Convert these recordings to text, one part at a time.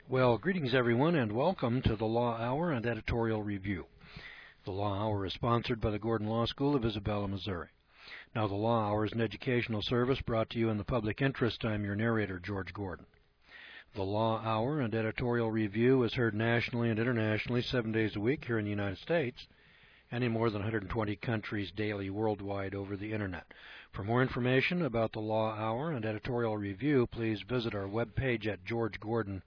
Well, greetings everyone, and welcome to the Law Hour and Editorial Review. The Law Hour is sponsored by the Gordon Law School of Isabella, Missouri. Now, the Law Hour is an educational service brought to you in the public interest. I'm your narrator, George Gordon. The Law Hour and Editorial Review is heard nationally and internationally 7 days a week here in the United States and in more than 120 countries daily worldwide over the Internet. For more information about the Law Hour and Editorial Review, please visit our webpage at georgegordon.org.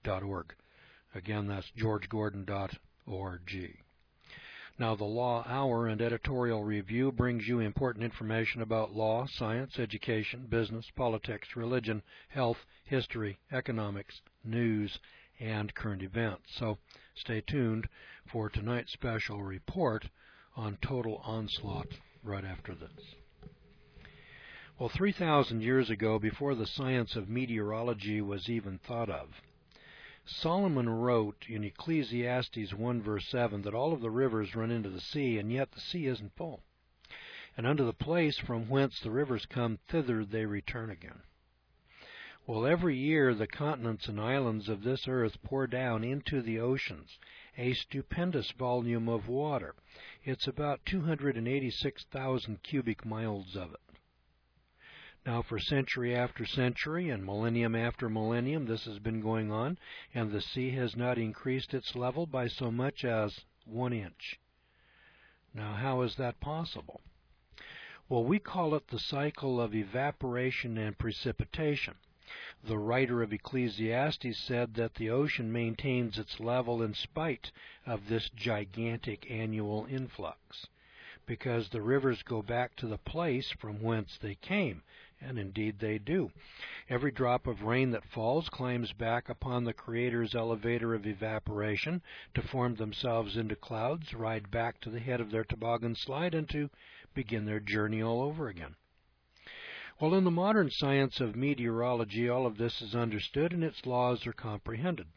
Again, that's georgegordon.org. Now, the Law Hour and Editorial Review brings you important information about law, science, education, business, politics, religion, health, history, economics, news, and current events. So stay tuned for tonight's special report on total onslaught right after this. Well, 3,000 years ago, before the science of meteorology was even thought of, Solomon wrote in Ecclesiastes 1 verse 7 that all of the rivers run into the sea, and yet the sea isn't full. And unto the place from whence the rivers come, thither they return again. Well, every year the continents and islands of this earth pour down into the oceans a stupendous volume of water. It's about 286,000 cubic miles of it. Now, for century after century and millennium after millennium, this has been going on, and the sea has not increased its level by so much as 1 inch. Now, how is that possible? Well, we call it the cycle of evaporation and precipitation. The writer of Ecclesiastes said that the ocean maintains its level in spite of this gigantic annual influx, because the rivers go back to the place from whence they came, and indeed they do. Every drop of rain that falls climbs back upon the Creator's elevator of evaporation to form themselves into clouds, ride back to the head of their toboggan slide, and to begin their journey all over again. Well, in the modern science of meteorology, all of this is understood and its laws are comprehended.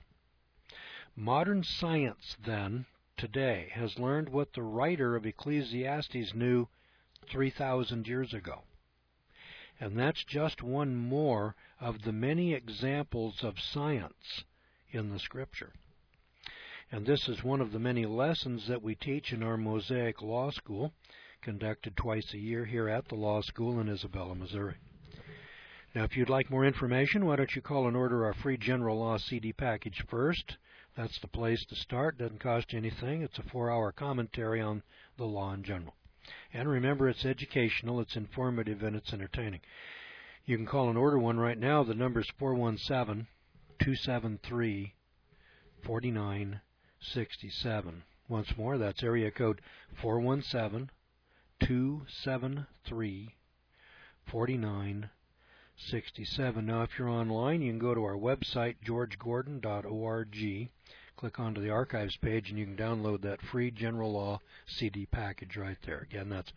Modern science, then, today has learned what the writer of Ecclesiastes knew 3,000 years ago. And that's just one more of the many examples of science in the Scripture. And this is one of the many lessons that we teach in our Mosaic Law School, conducted twice a year here at the Law School in Isabella, Missouri. Now, if you'd like more information, why don't you call and order our free General Law CD package first? That's the place to start. Doesn't cost you anything. It's a 4-hour commentary on the law in general. And remember, it's educational, it's informative, and it's entertaining. You can call and order one right now. The number is 417-273-4967. Once more, that's area code 417-273-4967. Now, if you're online, you can go to our website, georgegordon.org. Click onto the archives page, and you can download that free General Law CD package right there. Again, that's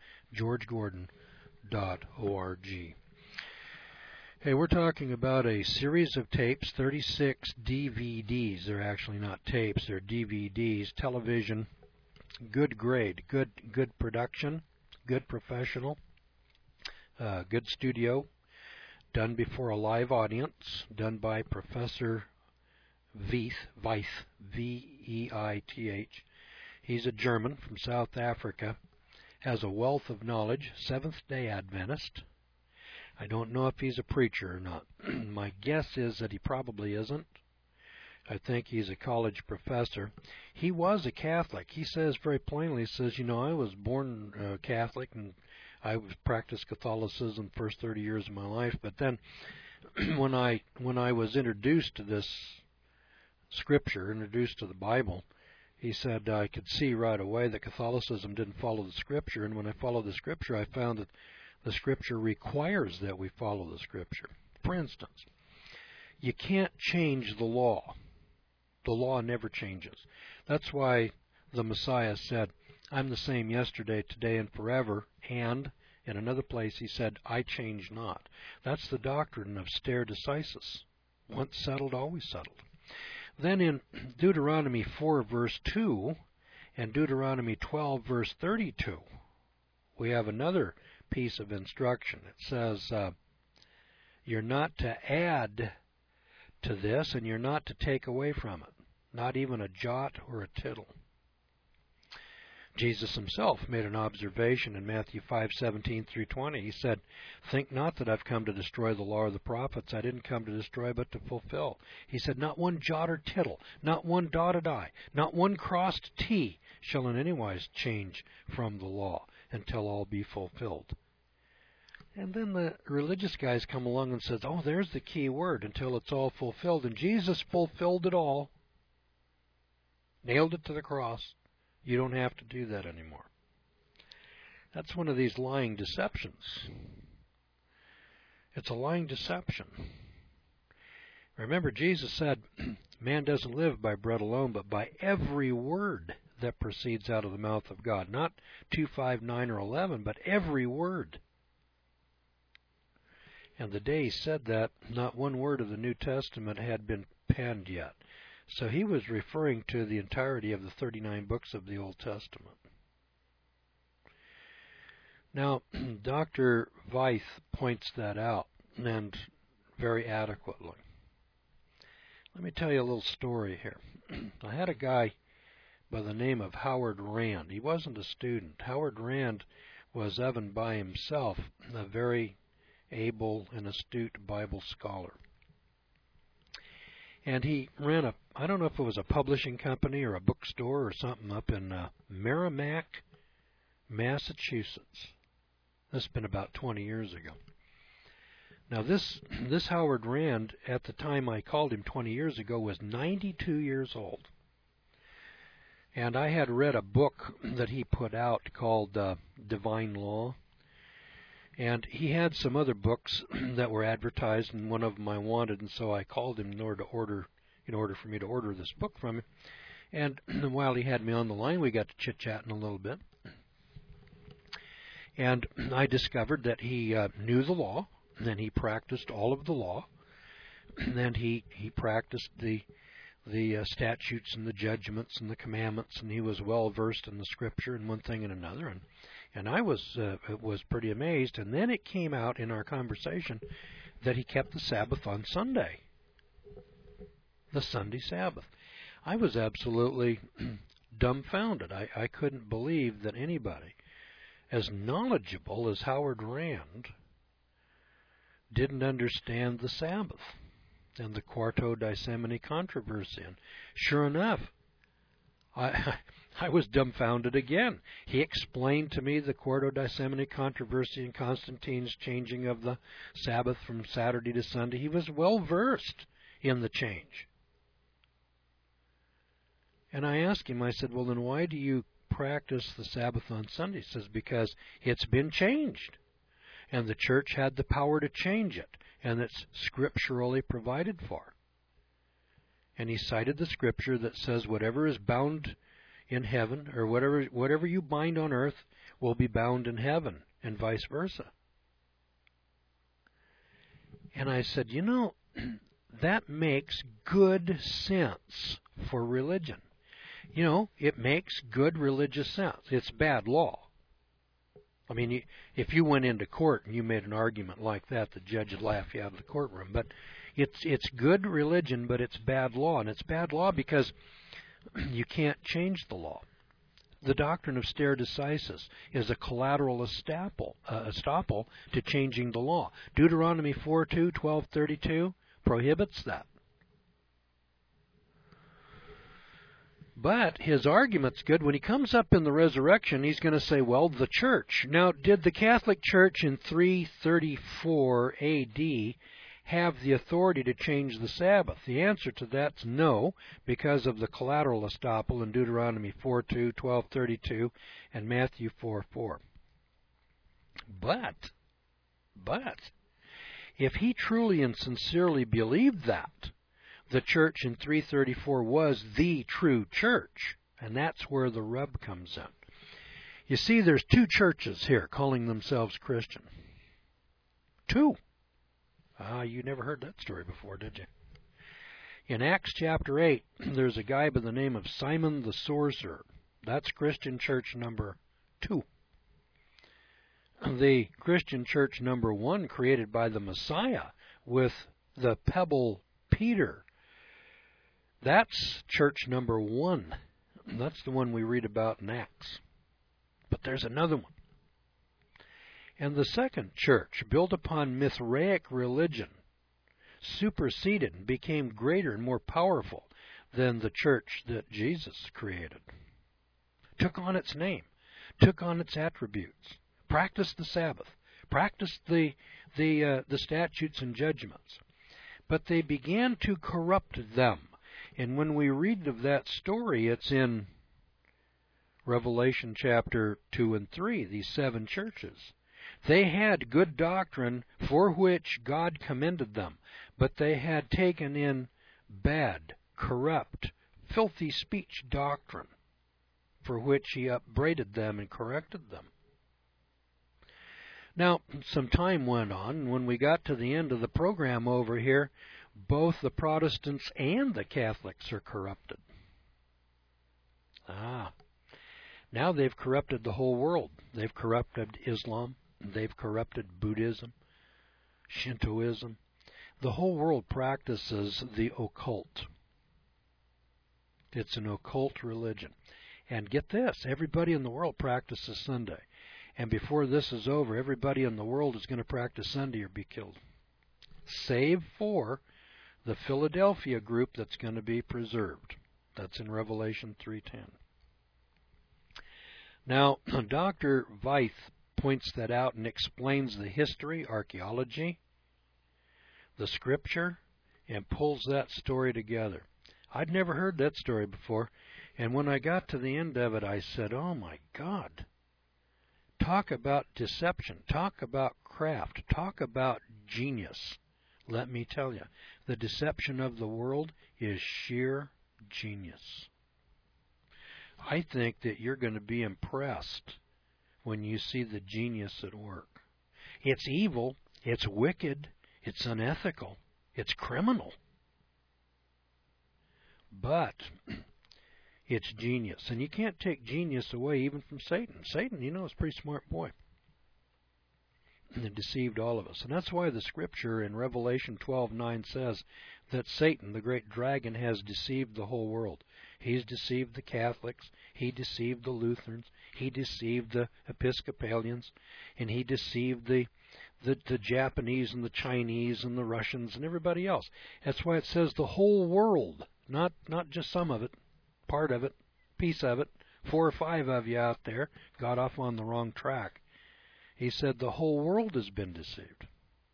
georgegordon.org. Hey, we're talking about a series of tapes, 36 DVDs. They're actually not tapes, they're DVDs. Television, good grade, good production, good professional, good studio, done before a live audience, done by Professor Veith, V-E-I-T-H. He's a German from South Africa, has a wealth of knowledge, Seventh-day Adventist. I don't know if he's a preacher or not. My guess is that he probably isn't. I think he's a college professor. He was a Catholic. He says very plainly, he says, I was born Catholic, and I practiced Catholicism the first 30 years of my life. But then when I was introduced to this Scripture, introduced to the Bible, he said I could see right away that Catholicism didn't follow the Scripture, and when I followed the Scripture, I found that the Scripture requires that we follow the Scripture. For instance, you can't change the law. The law never changes. That's why the Messiah said, I'm the same yesterday, today, and forever, and in another place he said, I change not. That's the doctrine of stare decisis. Once settled, always settled. Then in Deuteronomy 4, verse 2, and Deuteronomy 12, verse 32, we have another piece of instruction. It says, you're not to add to this, and you're not to take away from it, not even a jot or a tittle. Jesus himself made an observation in Matthew 5:17 through 20. He said, "Think not that I've come to destroy the law or the prophets. I didn't come to destroy, but to fulfill." He said, "Not one jot or tittle, not one dotted I, not one crossed T shall in any wise change from the law until all be fulfilled." And then the religious guys come along and says, "Oh, there's the key word, until it's all fulfilled." And Jesus fulfilled it all, nailed it to the cross. You don't have to do that anymore. That's one of these lying deceptions. It's a lying deception. Remember, Jesus said, man doesn't live by bread alone, but by every word that proceeds out of the mouth of God. Not 2, 5, 9, or 11, but every word. And the day he said that, not one word of the New Testament had been penned yet. So he was referring to the entirety of the 39 books of the Old Testament. Now, Dr. Veith points that out, and very adequately. Let me tell you a little story here. I had a guy by the name of Howard Rand. He wasn't a student. Howard Rand was, even by himself, a very able and astute Bible scholar. And he ran I don't know if it was a publishing company or a bookstore or something up in Merrimack, Massachusetts. This has been about 20 years ago. Now this Howard Rand, at the time I called him 20 years ago, was 92 years old. And I had read a book that he put out called Divine Law. And he had some other books that were advertised, and one of them I wanted, and so I called him in order for me to order this book from him. And while he had me on the line, we got to chit-chatting a little bit. And I discovered that he knew the law, and he practiced all of the law, and he practiced the statutes and the judgments and the commandments, and he was well versed in the Scripture and one thing and another. And I was pretty amazed. And then it came out in our conversation that he kept the Sabbath on Sunday, the Sunday Sabbath. I was absolutely dumbfounded. I couldn't believe that anybody as knowledgeable as Howard Rand didn't understand the Sabbath and the Quarto Decimini controversy. And sure enough, I was dumbfounded again. He explained to me the Quarto Decimini controversy and Constantine's changing of the Sabbath from Saturday to Sunday. He was well versed in the change. And I asked him, I said, well, then why do you practice the Sabbath on Sunday? He says, because it's been changed. And the church had the power to change it. And it's scripturally provided for. And he cited the scripture that says whatever is bound in heaven, or whatever you bind on earth will be bound in heaven, and vice versa. And I said, that makes good sense for religion. It makes good religious sense. It's bad law. I mean, if you went into court and you made an argument like that, the judge would laugh you out of the courtroom. But it's good religion, but it's bad law. And it's bad law because you can't change the law. The doctrine of stare decisis is a collateral estoppel to changing the law. Deuteronomy 4:2, 12:32 prohibits that. But his argument's good. When he comes up in the resurrection, he's going to say, well, the church. Now, did the Catholic Church in 334 A.D. have the authority to change the Sabbath? The answer to that's no, because of the collateral estoppel in Deuteronomy 4:2, 12:32, and Matthew 4:4. But, if he truly and sincerely believed that, the church in 334 was the true church, and that's where the rub comes in. You see, there's two churches here calling themselves Christian. Two. You never heard that story before, did you? In Acts chapter 8, there's a guy by the name of Simon the Sorcerer. That's Christian church number 2. The Christian church number 1, created by the Messiah with the pebble Peter. That's church number 1. That's the one we read about in Acts. But there's another one. And the second church, built upon Mithraic religion, superseded and became greater and more powerful than the church that Jesus created. Took on its name, took on its attributes, practiced the Sabbath, practiced the statutes and judgments. But they began to corrupt them. And when we read of that story, it's in Revelation chapter 2 and 3, these 7 churches. They had good doctrine for which God commended them, but they had taken in bad, corrupt, filthy speech doctrine, for which he upbraided them and corrected them. Now, some time went on, and when we got to the end of the program over here, both the Protestants and the Catholics are corrupted. Now they've corrupted the whole world. They've corrupted Islam. They've corrupted Buddhism, Shintoism. The whole world practices the occult. It's an occult religion. And get this, everybody in the world practices Sunday. And before this is over, everybody in the world is going to practice Sunday or be killed. Save for the Philadelphia group that's going to be preserved. That's in Revelation 3:10. Now, Dr. Veith points that out and explains the history, archaeology, the scripture, and pulls that story together. I'd never heard that story before, and when I got to the end of it, I said, oh my God, talk about deception, talk about craft, talk about genius. Let me tell you, the deception of the world is sheer genius. I think that you're going to be impressed when you see the genius at work. It's evil, it's wicked, it's unethical, it's criminal. But it's genius. And you can't take genius away even from Satan. Satan, is a pretty smart boy. And it deceived all of us. And that's why the scripture in Revelation 12:9 says that Satan, the great dragon, has deceived the whole world. He's deceived the Catholics, he deceived the Lutherans, he deceived the Episcopalians, and he deceived the Japanese and the Chinese and the Russians and everybody else. That's why it says the whole world, not just some of it, part of it, piece of it. 4 or 5 of you out there got off on the wrong track. He said the whole world has been deceived.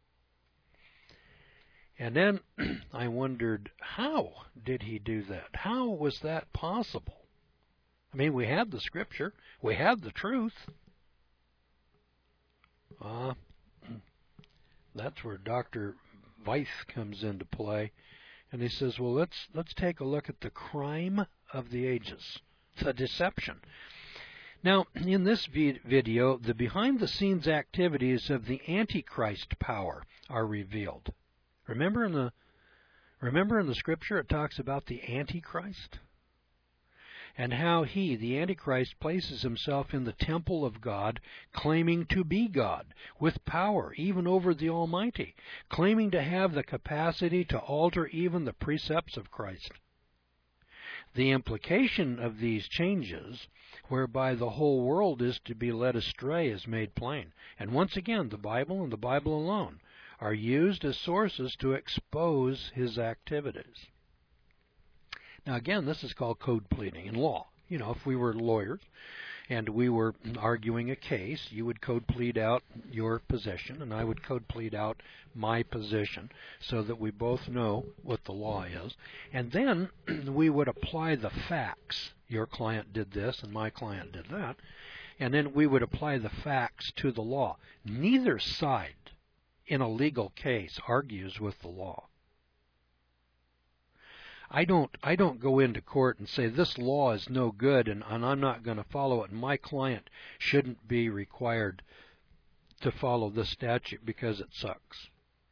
And then I wondered, how did he do that? How was that possible? I mean, we have the scripture. We have the truth. That's where Dr. Veith comes into play. And he says, well, let's take a look at the crime of the ages, the deception. Now, in this video, the behind-the-scenes activities of the Antichrist power are revealed. Remember in the scripture it talks about the Antichrist? And how he, the Antichrist, places himself in the temple of God, claiming to be God, with power even over the Almighty, claiming to have the capacity to alter even the precepts of Christ. The implication of these changes, whereby the whole world is to be led astray, is made plain. And once again, the Bible and the Bible alone are used as sources to expose his activities. Now again, this is called code pleading in law. If we were lawyers and we were arguing a case, you would code plead out your position and I would code plead out my position so that we both know what the law is. And then we would apply the facts. Your client did this and my client did that. And then we would apply the facts to the law. Neither side in a legal case argues with the law. I don't go into court and say this law is no good and I'm not going to follow it, and my client shouldn't be required to follow this statute because it sucks.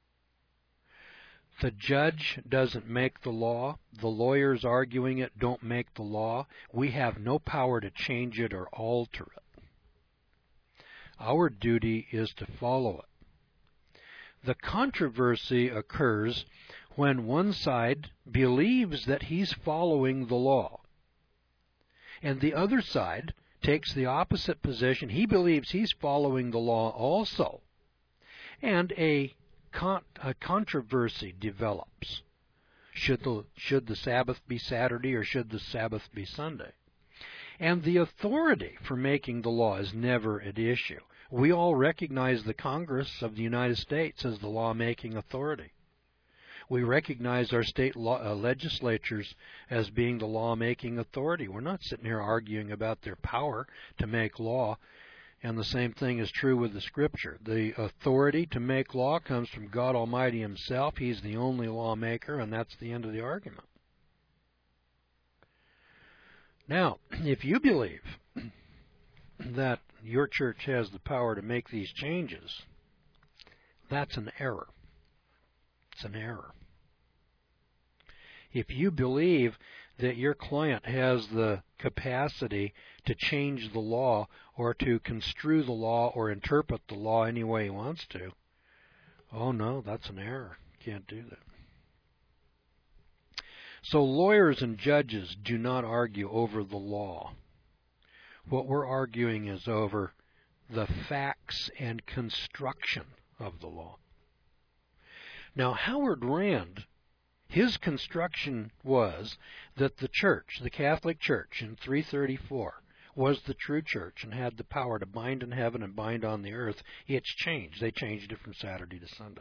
The judge doesn't make the law. The lawyers arguing it don't make the law. We have no power to change it or alter it. Our duty is to follow it. The controversy occurs when one side believes that he's following the law, and the other side takes the opposite position. He believes he's following the law also, and a controversy develops. Should the Sabbath be Saturday or should the Sabbath be Sunday? And the authority for making the law is never at issue. We all recognize the Congress of the United States as the law-making authority. We recognize our state legislatures as being the law-making authority. We're not sitting here arguing about their power to make law. And the same thing is true with the Scripture. The authority to make law comes from God Almighty Himself. He's the only lawmaker, and that's the end of the argument. Now, if you believe that your church has the power to make these changes, that's an error. It's an error. If you believe that your client has the capacity to change the law or to construe the law or interpret the law any way he wants to, oh no, that's an error. You can't do that. So lawyers and judges do not argue over the law. What we're arguing is over the facts and construction of the law. Now, Howard Rand, his construction was that the church, the Catholic Church in 334, was the true church and had the power to bind in heaven and bind on the earth. It's changed. They changed it from Saturday to Sunday.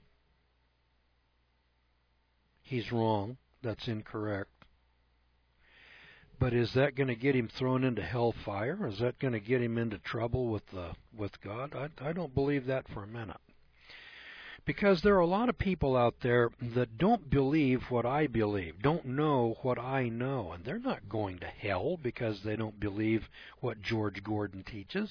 He's wrong. That's incorrect. But is that going to get him thrown into hellfire? Is that going to get him into trouble with God? I don't believe that for a minute. Because there are a lot of people out there that don't believe what I believe, don't know what I know, and they're not going to hell because they don't believe what George Gordon teaches.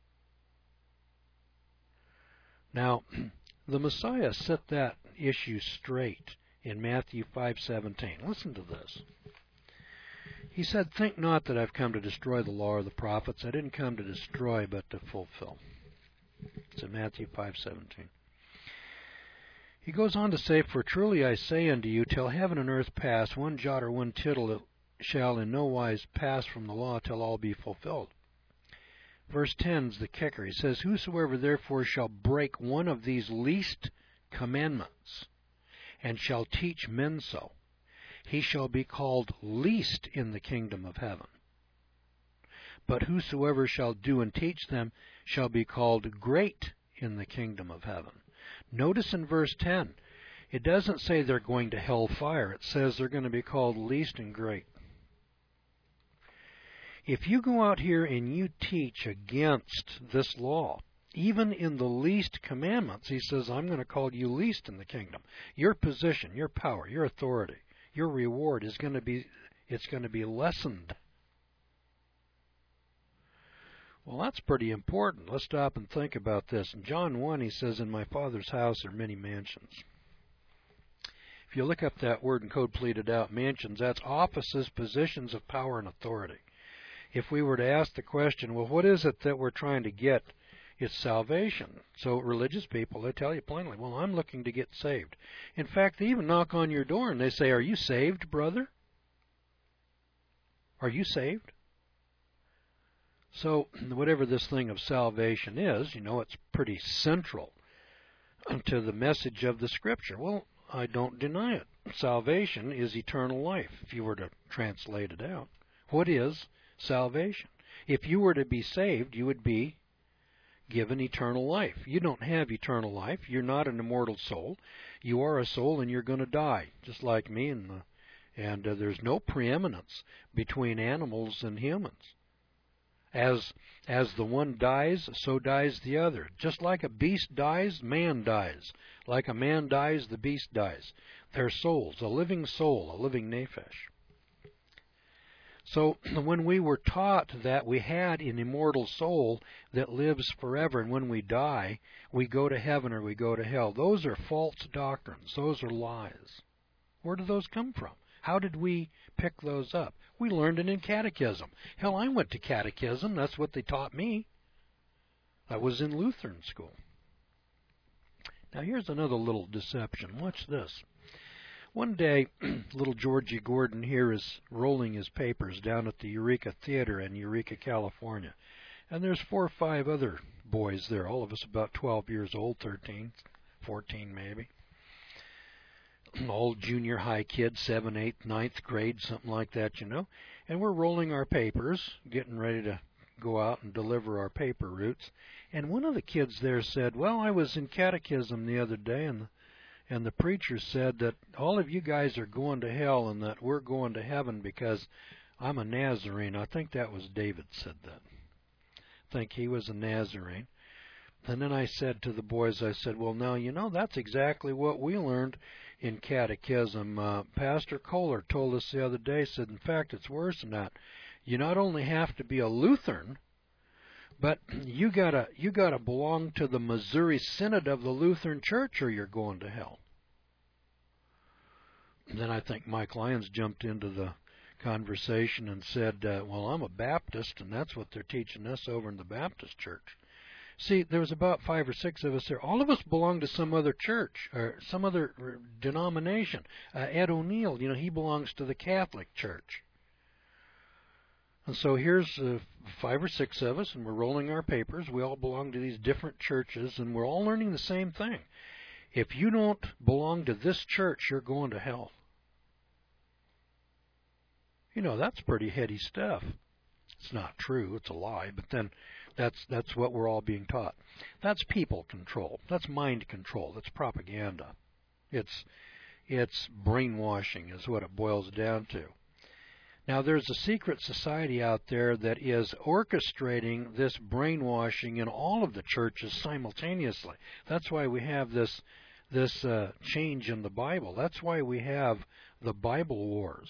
Now, the Messiah set that issue straight in Matthew 5:17. Listen to this. He said, "Think not that I've come to destroy the law or the prophets. I didn't come to destroy, but to fulfill." It's in Matthew 5:17. He goes on to say, "For truly I say unto you, till heaven and earth pass, one jot or one tittle shall in no wise pass from the law till all be fulfilled." Verse 10 is the kicker. He says, "Whosoever therefore shall break one of these least commandments, and shall teach men so, he shall be called least in the kingdom of heaven. But whosoever shall do and teach them shall be called great in the kingdom of heaven." Notice in verse 10, it doesn't say they're going to hellfire. It says they're going to be called least and great. If you go out here and you teach against this law, even in the least commandments, he says, I'm going to call you least in the kingdom. Your position, your power, your authority, your reward is going to be lessened. Well, that's pretty important. Let's stop and think about this. In John 1, he says, "In my Father's house are many mansions." If you look up that word in code pleated out, mansions, that's offices, positions of power and authority. If we were to ask the question, well, what is it that we're trying to get? It's salvation. So religious people, they tell you plainly, well, I'm looking to get saved. In fact, they even knock on your door and they say, "Are you saved, brother? Are you saved?" So whatever this thing of salvation is, it's pretty central to the message of the Scripture. Well, I don't deny it. Salvation is eternal life, if you were to translate it out. What is salvation? If you were to be saved, you would be given eternal life. You don't have eternal life. You're not an immortal soul. You are a soul and you're going to die, just like me. And there's no preeminence between animals and humans. As the one dies, so dies the other. Just like a beast dies, man dies. Like a man dies, the beast dies. They're souls, a living soul, a living nephesh. So when we were taught that we had an immortal soul that lives forever, and when we die, we go to heaven or we go to hell, those are false doctrines. Those are lies. Where do those come from? How did we pick those up? We learned it in catechism. Hell, I went to catechism. That's what they taught me. I was in Lutheran school. Now here's another little deception. Watch this. One day, little Georgie Gordon here is rolling his papers down at the Eureka Theater in Eureka, California. And there's 4 or 5 other boys there, all of us about 12 years old, 13, 14 maybe. All junior high kids, 7th, 8th, 9th grade, something like that, you know. And we're rolling our papers, getting ready to go out and deliver our paper routes. And one of the kids there said, well, I was in catechism the other day, and the preacher said that all of you guys are going to hell and that we're going to heaven because I'm a Nazarene. I think that was David said that. I think he was a Nazarene. And then I said to the boys, I said, well, now, you know, that's exactly what we learned in catechism. Pastor Kohler told us the other day, said, in fact, it's worse than that. You not only have to be a Lutheran, but you gotta belong to the Missouri Synod of the Lutheran Church or you're going to hell. And then I think Mike Lyons jumped into the conversation and said, well, I'm a Baptist, and that's what they're teaching us over in the Baptist church. See, there was about 5 or 6 of us there. All of us belonged to some other church or some other denomination. Ed O'Neill, you know, he belongs to the Catholic Church. And so here's 5 or 6 of us, and we're rolling our papers. We all belong to these different churches, and we're all learning the same thing. If you don't belong to this church, you're going to hell. You know, that's pretty heady stuff. It's not true. It's a lie. But then that's what we're all being taught. That's people control. That's mind control. That's propaganda. It's brainwashing is what it boils down to. Now, there's a secret society out there that is orchestrating this brainwashing in all of the churches simultaneously. That's why we have this change in the Bible. That's why we have the Bible wars.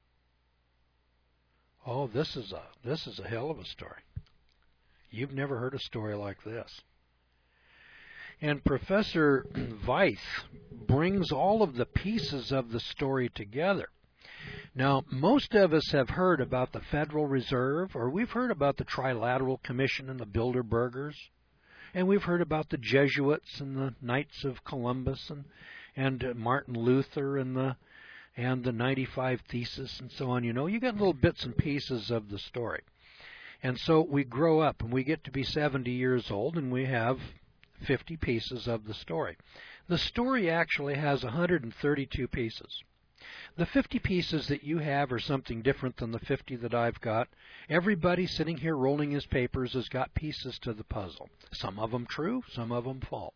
Oh, this is a hell of a story. You've never heard a story like this. And Professor Veith brings all of the pieces of the story together. Now, most of us have heard about the Federal Reserve, or we've heard about the Trilateral Commission and the Bilderbergers, and we've heard about the Jesuits and the Knights of Columbus and Martin Luther and the 95 Thesis and so on. You know, you get little bits and pieces of the story. And so we grow up and we get to be 70 years old and we have 50 pieces of the story. The story actually has 132 pieces. The 50 pieces that you have are something different than the 50 that I've got. Everybody sitting here rolling his papers has got pieces to the puzzle. Some of them true, some of them false.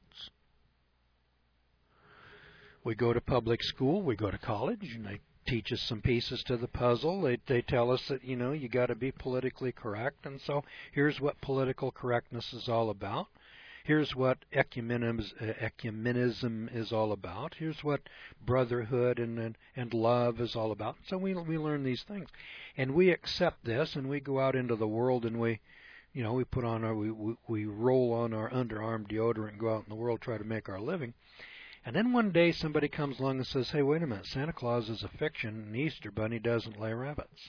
We go to public school, we go to college, and they teach us some pieces to the puzzle. They tell us that, you know, you got to be politically correct, and so here's what political correctness is all about. Here's what ecumenism is all about. Here's what brotherhood and love is all about. So we learn these things, and we accept this, and we go out into the world, and we put on we roll on our underarm deodorant and go out in the world, try to make our living. And then one day somebody comes along and says, hey, wait a minute, Santa Claus is a fiction and the Easter Bunny doesn't lay rabbits.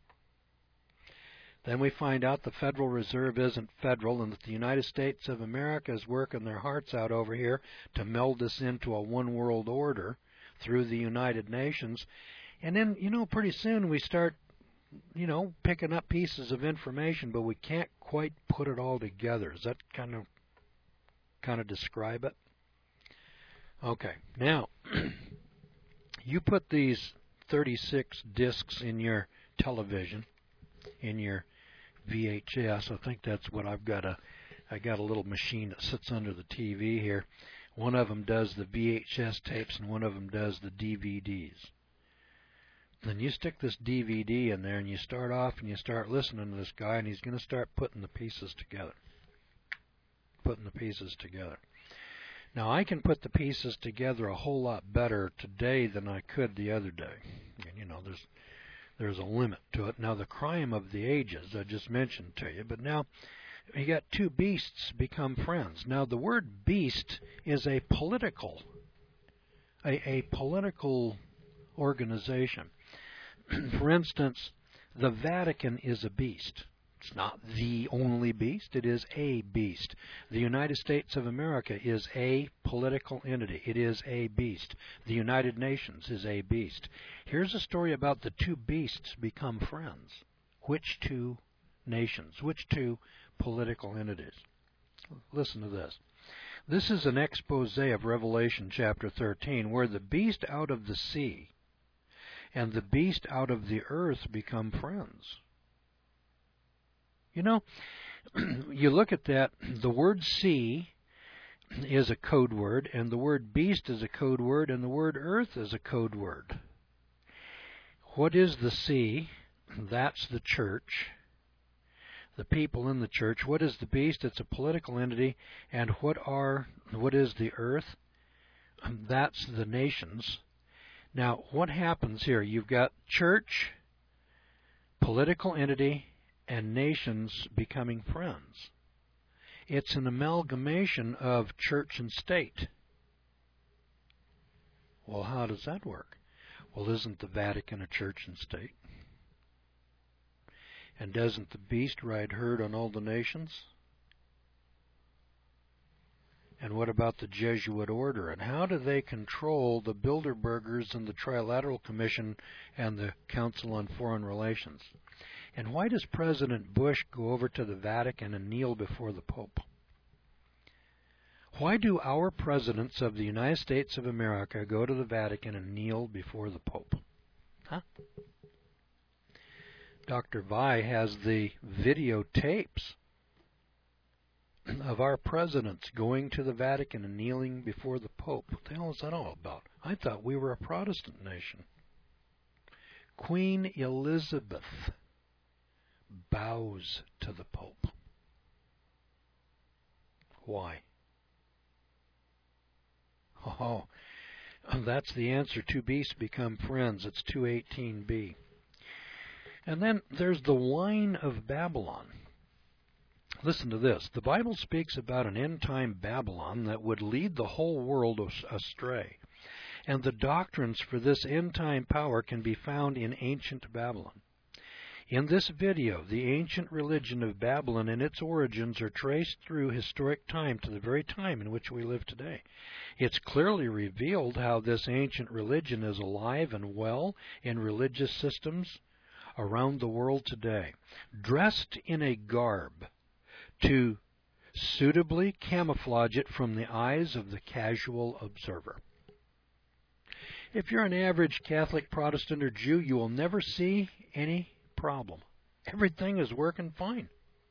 Then we find out the Federal Reserve isn't federal and that the United States of America is working their hearts out over here to meld us into a one world order through the United Nations. And then, pretty soon we start, picking up pieces of information, but we can't quite put it all together. Does that kind of describe it? Okay, now, you put these 36 discs in your television, in your VHS. I think that's what I've got. I got a little machine that sits under the TV here. One of them does the VHS tapes and one of them does the DVDs. Then you stick this DVD in there and you start off and you start listening to this guy and he's going to start putting the pieces together. Now, I can put the pieces together a whole lot better today than I could the other day. And, there's a limit to it. Now, the crime of the ages, I just mentioned to you, but now you got two beasts become friends. Now, the word beast is a political organization. For instance, the Vatican is a beast. It's not the only beast, it is a beast. The United States of America is a political entity. It is a beast. The United Nations is a beast. Here's a story about the two beasts become friends. Which two nations? Which two political entities? Listen to this. This is an expose of Revelation chapter 13, where the beast out of the sea and the beast out of the earth become friends. You know, you look at that, the word sea is a code word, and the word beast is a code word, and the word earth is a code word. What is the sea? That's the church, the people in the church. What is the beast? It's a political entity. And what is the earth? That's the nations. Now, what happens here? You've got church, political entity, and nations becoming friends. It's an amalgamation of church and state. Well, how does that work? Well, isn't the Vatican a church and state? And doesn't the beast ride herd on all the nations? And what about the Jesuit order? And how do they control the Bilderbergers and the Trilateral Commission and the Council on Foreign Relations? And why does President Bush go over to the Vatican and kneel before the Pope? Why do our presidents of the United States of America go to the Vatican and kneel before the Pope? Huh? Dr. Vi has the videotapes of our presidents going to the Vatican and kneeling before the Pope. What the hell is that all about? I thought we were a Protestant nation. Queen Elizabeth bows to the Pope. Why? Oh, that's the answer. Two beasts become friends. It's 218b. And then there's the wine of Babylon. Listen to this. The Bible speaks about an end-time Babylon that would lead the whole world astray. And the doctrines for this end-time power can be found in ancient Babylon. In this video, the ancient religion of Babylon and its origins are traced through historic time to the very time in which we live today. It's clearly revealed how this ancient religion is alive and well in religious systems around the world today, dressed in a garb to suitably camouflage it from the eyes of the casual observer. If you're an average Catholic, Protestant, or Jew, you will never see any problem. Everything is working fine.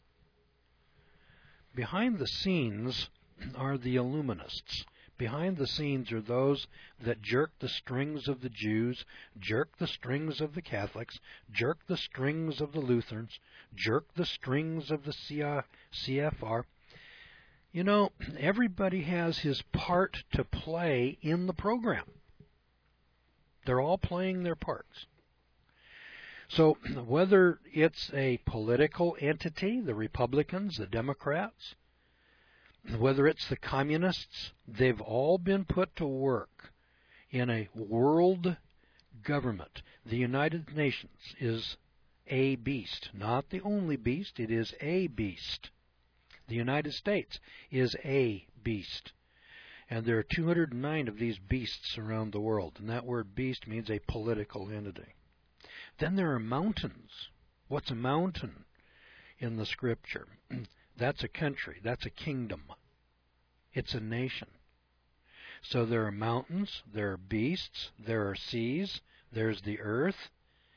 Behind the scenes are the Illuminists. Behind the scenes are those that jerk the strings of the Jews, jerk the strings of the Catholics, jerk the strings of the Lutherans, jerk the strings of the CFR. You know, everybody has his part to play in the program. They're all playing their parts. So whether it's a political entity, the Republicans, the Democrats, whether it's the communists, they've all been put to work in a world government. The United Nations is a beast, not the only beast, it is a beast. The United States is a beast. And there are 209 of these beasts around the world, and that word beast means a political entity. Then there are mountains. What's a mountain in the Scripture? That's a country. That's a kingdom. It's a nation. So there are mountains, there are beasts, there are seas, there's the earth.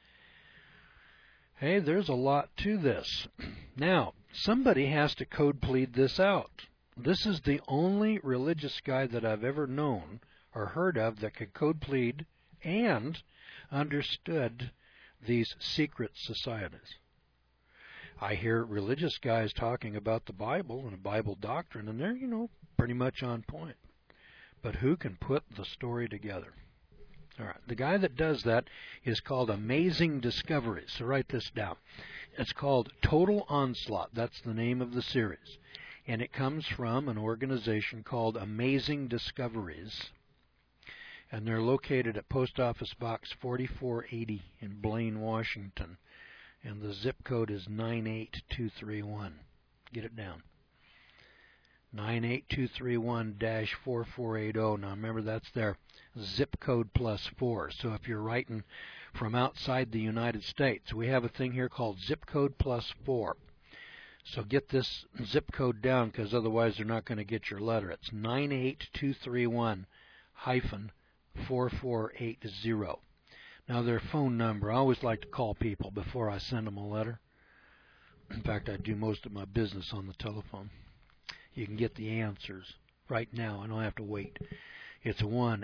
Hey, there's a lot to this. Now, somebody has to code plead this out. This is the only religious guy that I've ever known or heard of that could code plead and understood these secret societies. I hear religious guys talking about the Bible and a Bible doctrine, and they're, pretty much on point. But who can put the story together? All right, the guy that does that is called Amazing Discoveries. So write this down. It's called Total Onslaught. That's the name of the series. And it comes from an organization called Amazing Discoveries. And they're located at Post Office Box 4480 in Blaine, Washington. and the zip code is 98231. Get it down. 98231-4480. Now remember, that's their zip code +4. So if you're writing from outside the United States, we have a thing here called zip code +4. So get this zip code down, because otherwise they're not going to get your letter. It's 98231-4480. Now their phone number, I always like to call people before I send them a letter. In fact, I do most of my business on the telephone. You can get the answers right now. I don't have to wait. It's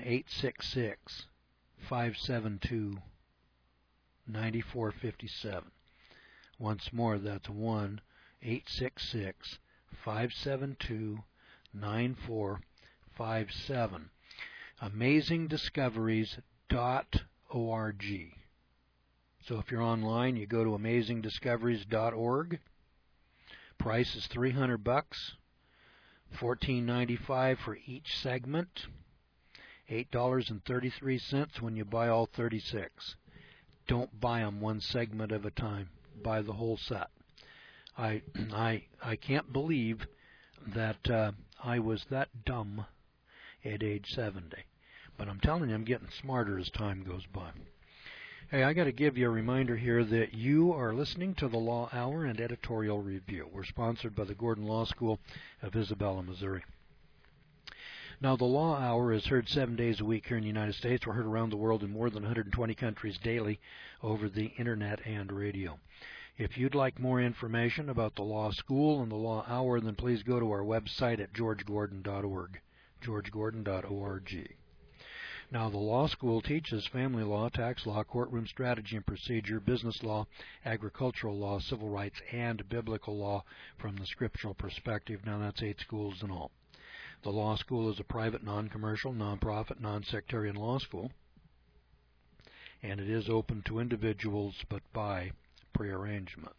1-866-572-9457. Once more, that's 1-866-572-9457. AmazingDiscoveries.org. So if you're online, you go to AmazingDiscoveries.org. Price is $300, $14.95 for each segment, $8.33 when you buy all 36. Don't buy them one segment at a time. Buy the whole set. I can't believe that I was that dumb at age 70. But I'm telling you, I'm getting smarter as time goes by. Hey, I got to give you a reminder here that you are listening to the Law Hour and Editorial Review. We're sponsored by the Gordon Law School of Isabella, Missouri. Now, the Law Hour is heard 7 days a week here in the United States. We're heard around the world in more than 120 countries daily over the Internet and radio. If you'd like more information about the Law School and the Law Hour, then please go to our website at georgegordon.org, georgegordon.org. Now, the law school teaches family law, tax law, courtroom strategy and procedure, business law, agricultural law, civil rights, and biblical law from the scriptural perspective. Now, that's 8 schools in all. The law school is a private, non-commercial, non-profit, non-sectarian law school, and it is open to individuals but by prearrangement.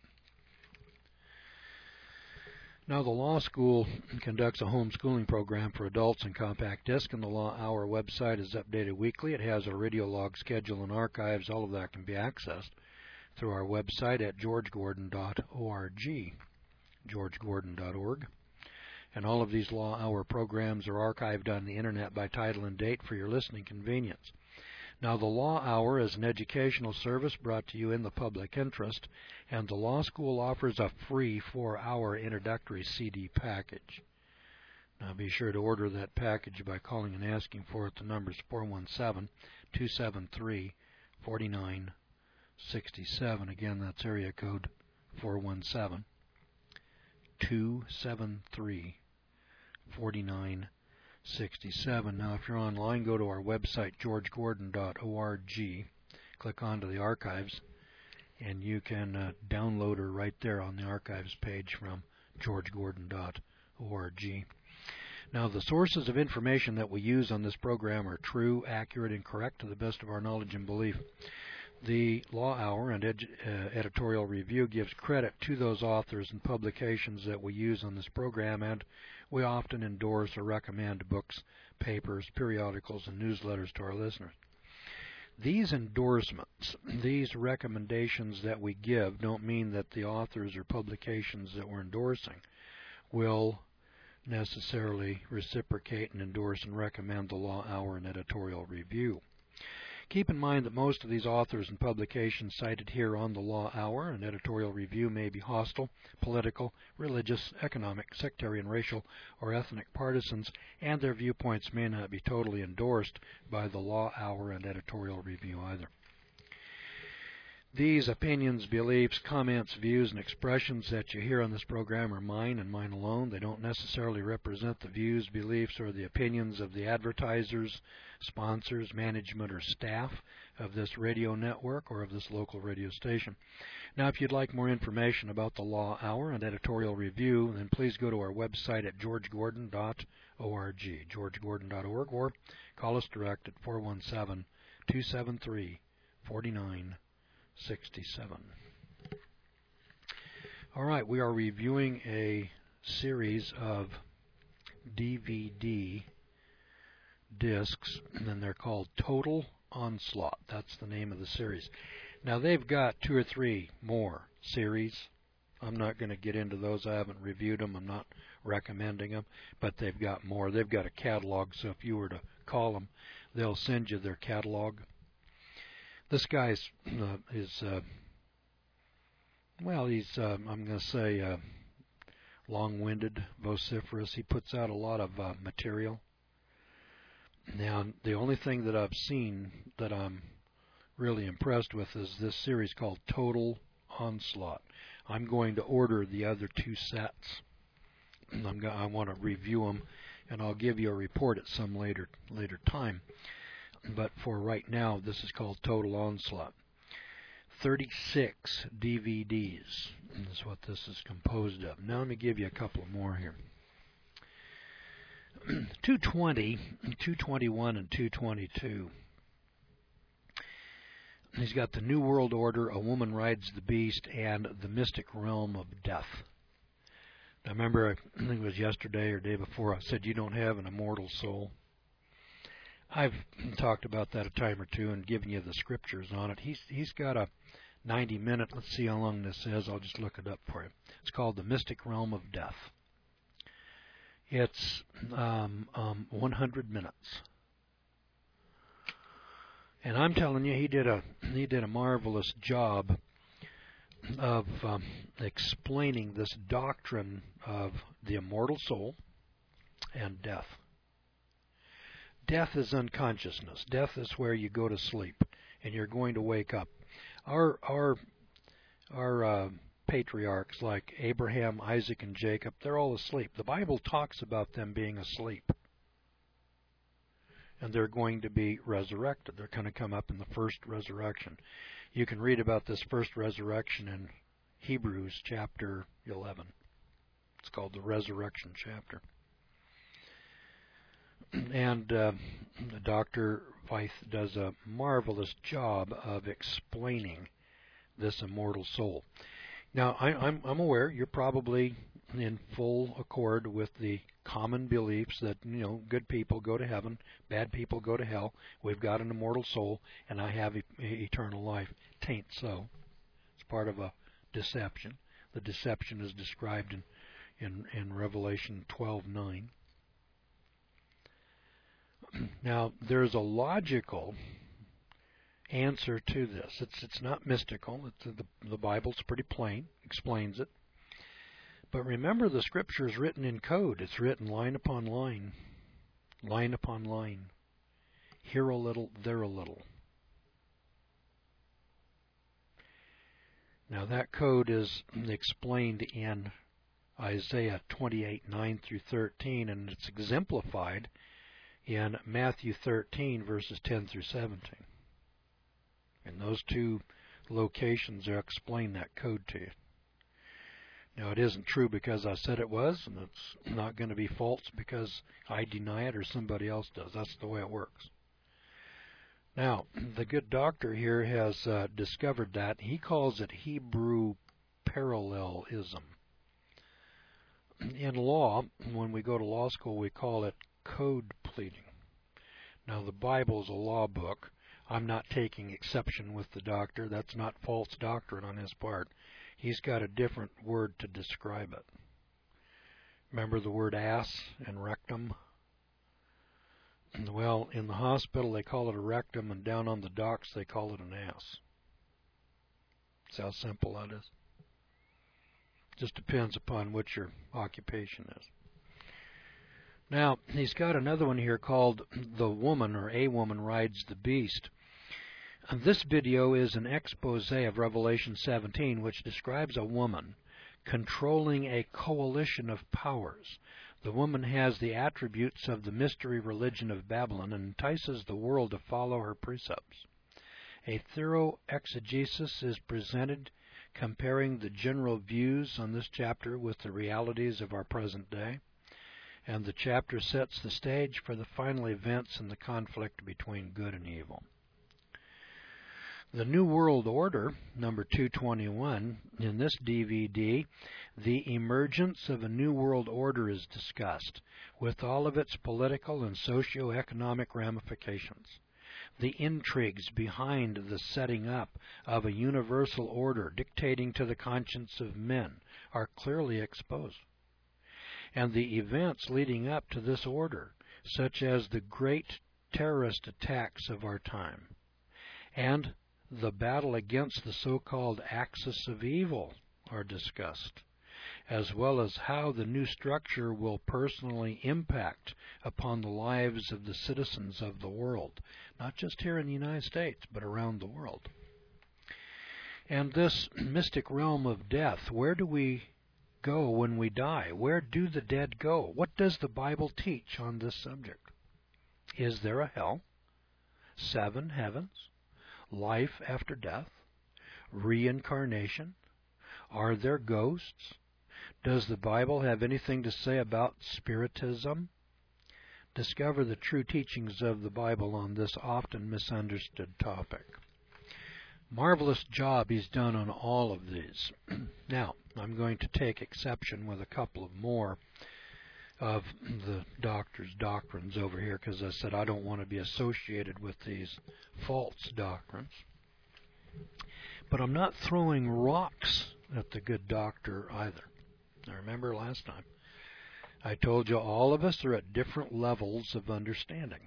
Now, the law school conducts a homeschooling program for adults in compact disc, and the Law Hour website is updated weekly. It has a radio log schedule and archives. All of that can be accessed through our website at georgegordon.org, georgegordon.org. And all of these Law Hour programs are archived on the Internet by title and date for your listening convenience. Now, the Law Hour is an educational service brought to you in the public interest, and the law school offers a free 4-hour introductory CD package. Now, be sure to order that package by calling and asking for it. The number is 417-273-4967. Again, that's area code 417-273-4967. Now, if you're online, go to our website, georgegordon.org. Click onto the archives, and you can download her right there on the archives page from georgegordon.org. Now, the sources of information that we use on this program are true, accurate, and correct to the best of our knowledge and belief. The Law Hour and Editorial Review gives credit to those authors and publications that we use on this program, and we often endorse or recommend books, papers, periodicals, and newsletters to our listeners. These endorsements, these recommendations that we give, don't mean that the authors or publications that we're endorsing will necessarily reciprocate and endorse and recommend the Law Hour and Editorial Review. Keep in mind that most of these authors and publications cited here on the Law Hour and Editorial Review may be hostile, political, religious, economic, sectarian, racial, or ethnic partisans, and their viewpoints may not be totally endorsed by the Law Hour and Editorial Review either. These opinions, beliefs, comments, views, and expressions that you hear on this program are mine and mine alone. They don't necessarily represent the views, beliefs, or the opinions of the advertisers, sponsors, management, or staff of this radio network or of this local radio station. Now, if you'd like more information about the Law Hour and Editorial Review, then please go to our website at georgegordon.org, georgegordon.org, or call us direct at 417-273-4967. All right, we are reviewing a series of DVD discs, and they're called Total Onslaught. That's the name of the series. Now they've got 2 or 3 more series. I'm not going to get into those. I haven't reviewed them. I'm not recommending them, but they've got more. They've got a catalog, so if you were to call them, they'll send you their catalog. This guy's I'm going to say long-winded, vociferous. He puts out a lot of material. Now, the only thing that I've seen that I'm really impressed with is this series called Total Onslaught. I'm going to order the other 2 sets. I want to review them, and I'll give you a report at some later time. But for right now, this is called Total Onslaught. 36 DVDs is what this is composed of. Now let me give you a couple more here. 220, 221, and 222. He's got the New World Order, A Woman Rides the Beast, and The Mystic Realm of Death. Now remember, I think it was yesterday or day before, I said you don't have an immortal soul. I've talked about that a time or two and given you the scriptures on it. He's got a 90-minute, let's see how long this is, I'll just look it up for you. It's called The Mystic Realm of Death. It's 100 minutes. And I'm telling you, he did a marvelous job of explaining this doctrine of the immortal soul and death. Death is unconsciousness. Death is where you go to sleep and you're going to wake up. Our patriarchs like Abraham, Isaac, and Jacob, they're all asleep. The Bible talks about them being asleep. And they're going to be resurrected. They're going to come up in the first resurrection. You can read about this first resurrection in Hebrews chapter 11. It's called the resurrection chapter. And Dr. Veith does a marvelous job of explaining this immortal soul. Now, I'm aware you're probably in full accord with the common beliefs that, good people go to heaven, bad people go to hell. We've got an immortal soul, and I have eternal life. Tain't so. It's part of a deception. The deception is described in Revelation 12:9. Now, there's a logical answer to this. It's not mystical. The Bible's pretty plain, explains it. But remember, the Scripture is written in code. It's written line upon line, line upon line. Here a little, there a little. Now that code is explained in Isaiah 28:9 through 13, and it's exemplified in Matthew 13, verses 10 through 17. In those 2 locations, I explain that code to you. Now, it isn't true because I said it was, and it's not going to be false because I deny it or somebody else does. That's the way it works. Now, the good doctor here has discovered that. He calls it Hebrew parallelism. In law, when we go to law school, we call it code pleading. Now, the Bible is a law book. I'm not taking exception with the doctor. That's not false doctrine on his part. He's got a different word to describe it. Remember the word ass and rectum? Well, in the hospital they call it a rectum, and down on the docks they call it an ass. That's how simple that is. Just depends upon what your occupation is. Now, he's got another one here called The Woman, or A Woman Rides the Beast. And this video is an expose of Revelation 17, which describes a woman controlling a coalition of powers. The woman has the attributes of the mystery religion of Babylon and entices the world to follow her precepts. A thorough exegesis is presented comparing the general views on this chapter with the realities of our present day, and the chapter sets the stage for the final events in the conflict between good and evil. The New World Order, number 221, in this DVD, the emergence of a New World Order is discussed, with all of its political and socio-economic ramifications. the intrigues behind the setting up of a universal order dictating to the conscience of men are clearly exposed. And the events leading up to this order, such as the great terrorist attacks of our time, and the battle against the so-called axis of evil, are discussed, as well as how the new structure will personally impact upon the lives of the citizens of the world, not just here in the United States, but around the world. And this mystic realm of death, where do we go when we die? Where do the dead go? What does the Bible teach on this subject? Is there a hell? 7 heavens? Life after death? Reincarnation? Are there ghosts? Does the Bible have anything to say about spiritism? Discover the true teachings of the Bible on this often misunderstood topic. Marvelous job he's done on all of these. Now, I'm going to take exception with a couple of more of the doctor's doctrines over here, because I said I don't want to be associated with these false doctrines. But I'm not throwing rocks at the good doctor either. Now, remember last time I told you all of us are at different levels of understanding.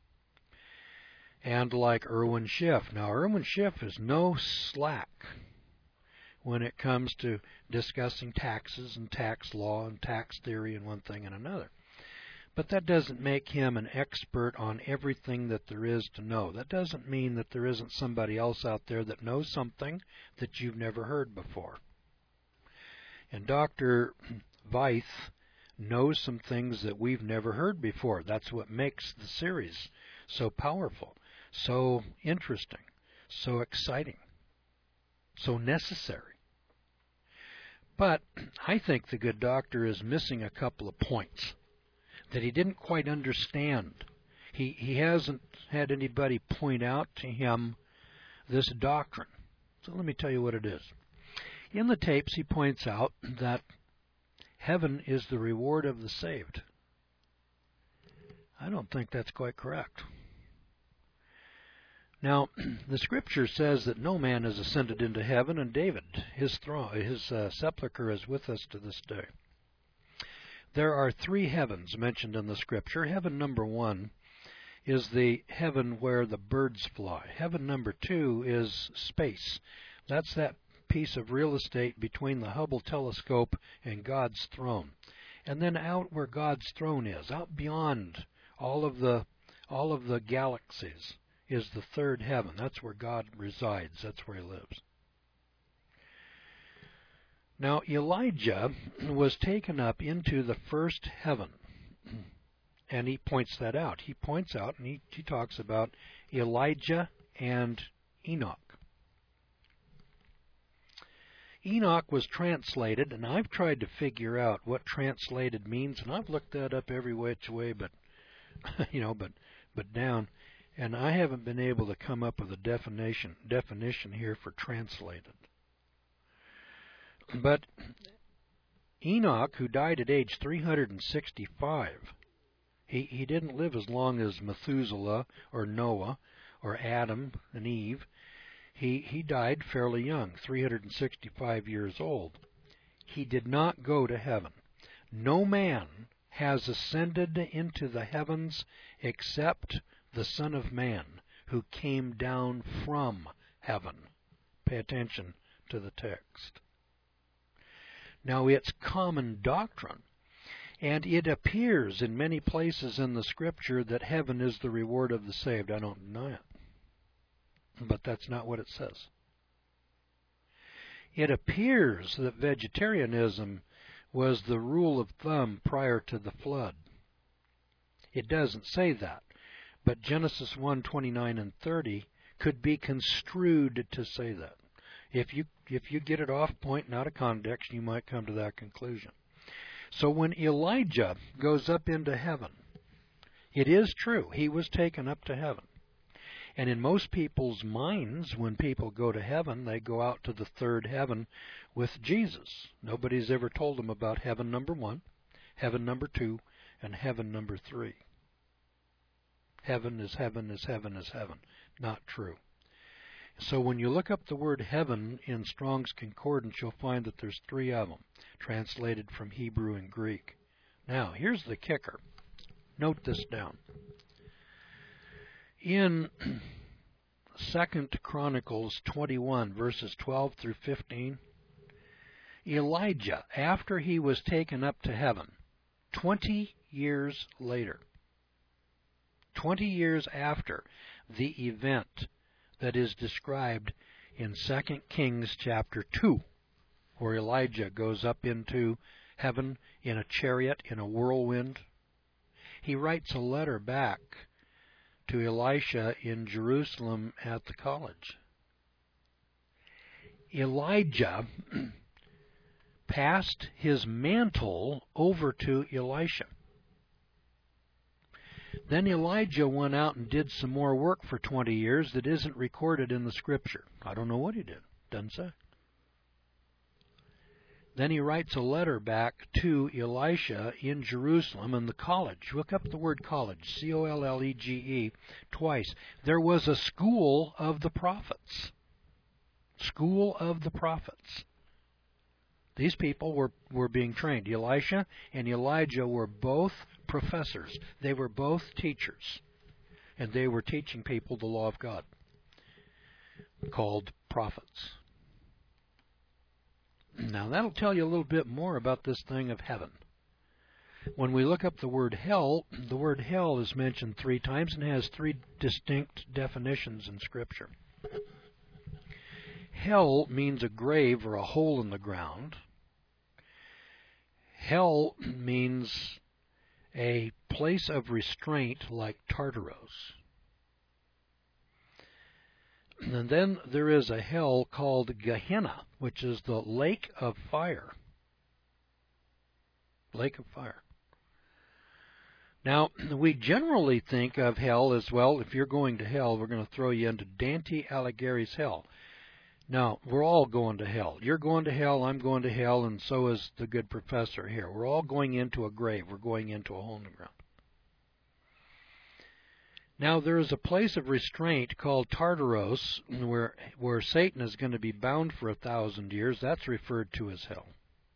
And like Erwin Schiff. Now, Erwin Schiff is no slack when it comes to discussing taxes and tax law and tax theory and one thing and another. But that doesn't make him an expert on everything that there is to know. That doesn't mean that there isn't somebody else out there that knows something that you've never heard before. And Dr. Veith knows some things that we've never heard before. That's what makes the series so powerful, so interesting, so exciting, so necessary. But I think the good doctor is missing a couple of points that he didn't quite understand. He hasn't had anybody point out to him this doctrine. So let me tell you what it is. In the tapes, he points out that heaven is the reward of the saved. I don't think that's quite correct. Now, the Scripture says that no man has ascended into heaven, and David, his sepulcher is with us to this day. There are 3 heavens mentioned in the Scripture. Heaven number 1 is the heaven where the birds fly. Heaven number 2 is space. That's that piece of real estate between the Hubble telescope and God's throne. And then out where God's throne is, out beyond all of the galaxies, is the 3rd heaven. That's where God resides. That's where he lives. Now, Elijah was taken up into the 1st heaven, and he points that out. He points out, and he talks about Elijah and Enoch. Enoch was translated, and I've tried to figure out what translated means, and I've looked that up every which way, but but down, and I haven't been able to come up with a definition here for translated. But Enoch, who died at age 365, he didn't live as long as Methuselah or Noah or Adam and Eve. He died fairly young, 365 years old. He did not go to heaven. No man has ascended into the heavens except the Son of Man, who came down from heaven. Pay attention to the text. Now, it's common doctrine, and it appears in many places in the Scripture that heaven is the reward of the saved. I don't deny it. But that's not what it says. It appears that vegetarianism was the rule of thumb prior to the flood. It doesn't say that, but Genesis 1:29 and 30 could be construed to say that. If you get it off point and out of context, you might come to that conclusion. So when Elijah goes up into heaven, it is true, he was taken up to heaven. And in most people's minds, when people go to heaven, they go out to the 3rd heaven with Jesus. Nobody's ever told them about heaven number 1, heaven number 2, and heaven number 3. Heaven is heaven is heaven is heaven. Not true. So when you look up the word heaven in Strong's Concordance, you'll find that there's 3 of them, translated from Hebrew and Greek. Now, here's the kicker. Note this down. In 2 Chronicles 21, verses 12 through 15, Elijah, after he was taken up to heaven, 20 years later, 20 years after the event that is described in 2 Kings chapter 2, where Elijah goes up into heaven in a chariot, in a whirlwind, he writes a letter back to Elisha in Jerusalem at the college. Elijah passed his mantle over to Elisha. Then Elijah went out and did some more work for 20 years that isn't recorded in the Scripture. I don't know what he did. Doesn't say. Then he writes a letter back to Elisha in Jerusalem in the college. Look up the word college, C-O-L-L-E-G-E, twice. There was a school of the prophets. School of the prophets. These people were being trained. Elisha and Elijah were both professors. They were both teachers. And they were teaching people the law of God, called prophets. Now, that'll tell you a little bit more about this thing of heaven. When we look up the word hell is mentioned 3 times and has 3 distinct definitions in Scripture. Hell means a grave or a hole in the ground. Hell means a place of restraint like Tartarus. And then there is a hell called Gehenna, which is the lake of fire. Lake of fire. Now, we generally think of hell as, well, if you're going to hell, we're going to throw you into Dante Alighieri's hell. Now, we're all going to hell. You're going to hell, I'm going to hell, and so is the good professor here. We're all going into a grave. We're going into a hole in the ground. Now, there is a place of restraint called Tartarus, where Satan is going to be bound for 1,000 years. That's referred to as hell.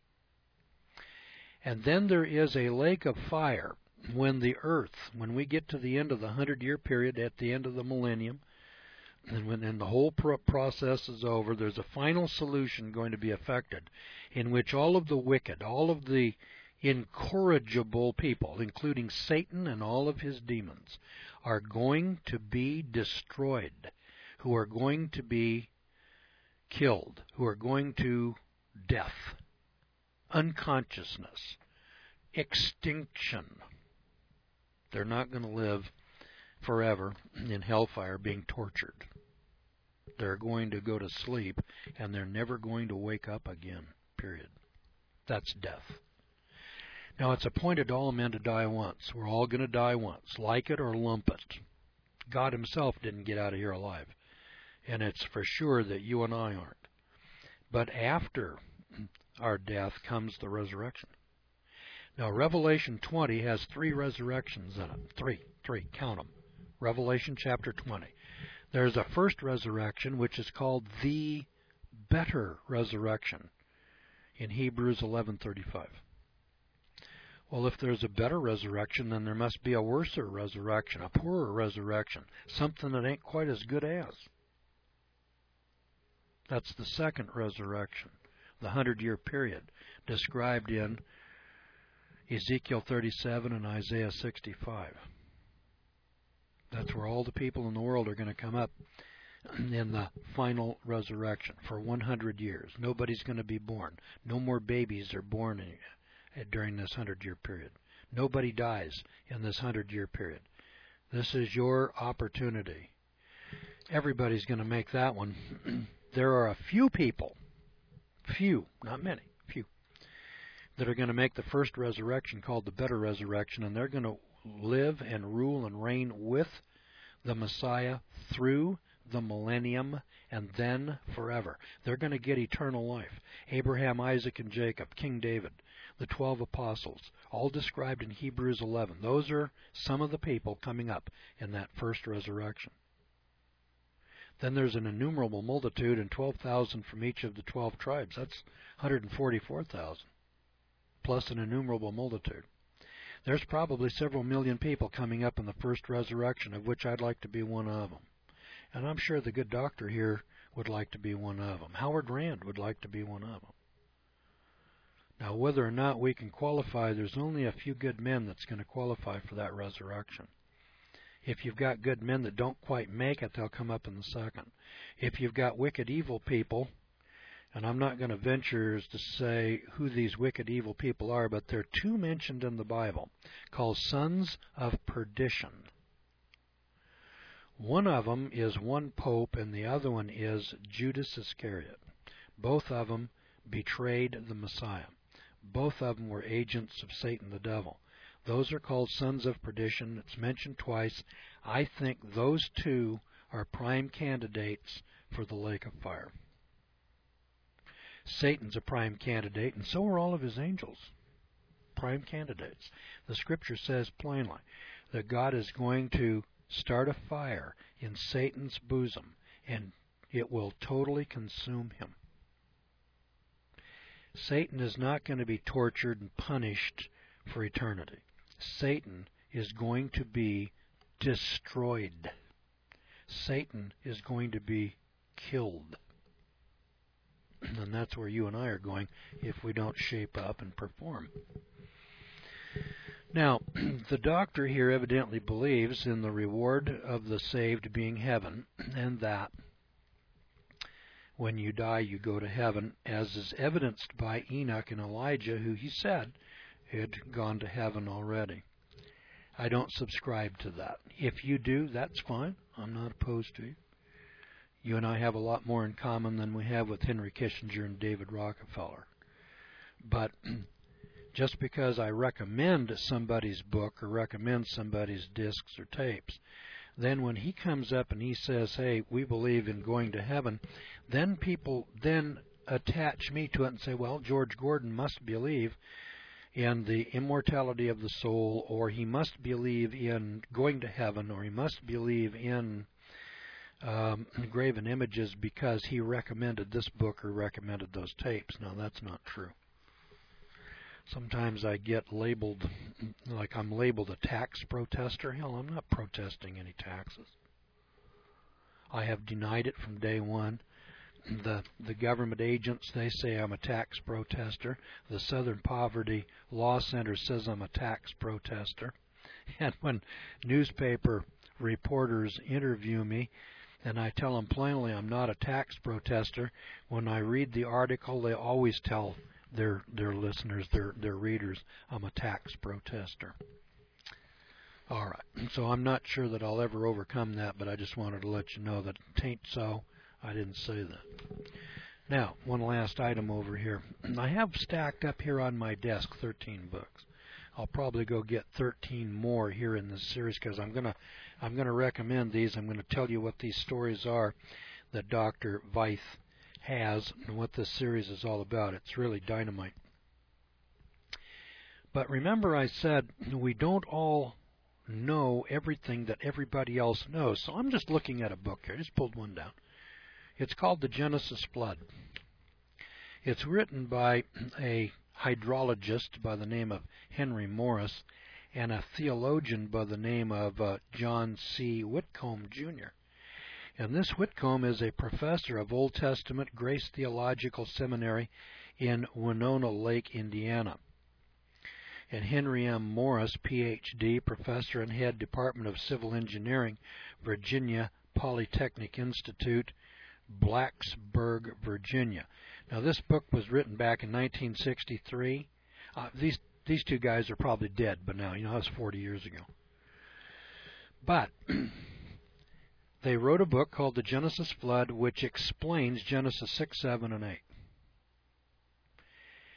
And then there is a lake of fire when we get to the end of the 100-year period, at the end of the millennium, and when the whole process is over, there's a final solution going to be effected in which all of the wicked, all of the incorrigible people, including Satan and all of his demons, are going to be destroyed, who are going to be killed, who are going to death, unconsciousness, extinction. They're not going to live forever in hellfire being tortured. They're going to go to sleep, and they're never going to wake up again, period. That's death. Now, it's appointed to all men to die once. We're all going to die once, like it or lump it. God himself didn't get out of here alive, and it's for sure that you and I aren't. But after our death comes the resurrection. Now, Revelation 20 has 3 resurrections in it. Three, count them. Revelation chapter 20. There's a first resurrection, which is called the better resurrection in Hebrews 11:35. Well, if there's a better resurrection, then there must be a worser resurrection, a poorer resurrection, something that ain't quite as good as. That's the second resurrection, the 100-year period, described in Ezekiel 37 and Isaiah 65. That's where all the people in the world are going to come up in the final resurrection for 100 years. Nobody's going to be born. No more babies are born during this 100-year period. Nobody dies in this 100-year period. This is your opportunity. Everybody's going to make that one. There are a few people, not many, few, that are going to make the first resurrection called the better resurrection, and they're going to live and rule and reign with the Messiah through the millennium, and then forever. They're going to get eternal life. Abraham, Isaac, and Jacob, King David, the 12 apostles, all described in Hebrews 11. Those are some of the people coming up in that first resurrection. Then there's an innumerable multitude, and 12,000 from each of the 12 tribes. That's 144,000, plus an innumerable multitude. There's probably several million people coming up in the first resurrection, of which I'd like to be one of them. And I'm sure the good doctor here would like to be one of them. Howard Rand would like to be one of them. Now, whether or not we can qualify, there's only a few good men that's going to qualify for that resurrection. If you've got good men that don't quite make it, they'll come up in the second. If you've got wicked, evil people, and I'm not going to venture to say who these wicked, evil people are, but there are two mentioned in the Bible called sons of perdition. One of them is one pope, and the other one is Judas Iscariot. Both of them betrayed the Messiah. Both of them were agents of Satan the devil. Those are called sons of perdition. It's mentioned twice. I think those two are prime candidates for the lake of fire. Satan's a prime candidate, and so are all of his angels. Prime candidates. The Scripture says plainly that God is going to start a fire in Satan's bosom, and it will totally consume him. Satan is not going to be tortured and punished for eternity. Satan is going to be destroyed. Satan is going to be killed. And that's where you and I are going if we don't shape up and perform. Now, the doctor here evidently believes in the reward of the saved being heaven, and that when you die you go to heaven, as is evidenced by Enoch and Elijah, who he said had gone to heaven already. I don't subscribe to that. If you do, that's fine. I'm not opposed to you. You and I have a lot more in common than we have with Henry Kissinger and David Rockefeller. But just because I recommend somebody's book or recommend somebody's discs or tapes, then when he comes up and he says, hey, we believe in going to heaven, then people then attach me to it and say, well, George Gordon must believe in the immortality of the soul, or he must believe in going to heaven, or he must believe in graven images because he recommended this book or recommended those tapes. Now, that's not true. Sometimes I get labeled, like I'm labeled a tax protester. Hell, I'm not protesting any taxes. I have denied it from day one. The government agents, they say I'm a tax protester. The Southern Poverty Law Center says I'm a tax protester. And when newspaper reporters interview me, and I tell them plainly I'm not a tax protester, when I read the article, they always tell their listeners, their readers, I'm a tax protester. All right, so I'm not sure that I'll ever overcome that, but I just wanted to let you know that it ain't so. I didn't say that. Now, one last item over here. I have stacked up here on my desk 13 books. I'll probably go get 13 more here in this series because I'm gonna recommend these. I'm going to tell you what these stories are that Dr. Veith has and what this series is all about. It's really dynamite. But remember I said we don't all know everything that everybody else knows. So I'm just looking at a book here. I just pulled one down. It's called The Genesis Flood. It's written by a hydrologist by the name of Henry Morris and a theologian by the name of John C. Whitcomb, Jr. And this Whitcomb is a professor of Old Testament Grace Theological Seminary in Winona Lake, Indiana. And Henry M. Morris, Ph.D., professor and head Department of Civil Engineering, Virginia Polytechnic Institute, Blacksburg, Virginia. Now, this book was written back in 1963. These two guys are probably dead by now. You know, that was 40 years ago. But they wrote a book called The Genesis Flood, which explains Genesis 6, 7, and 8.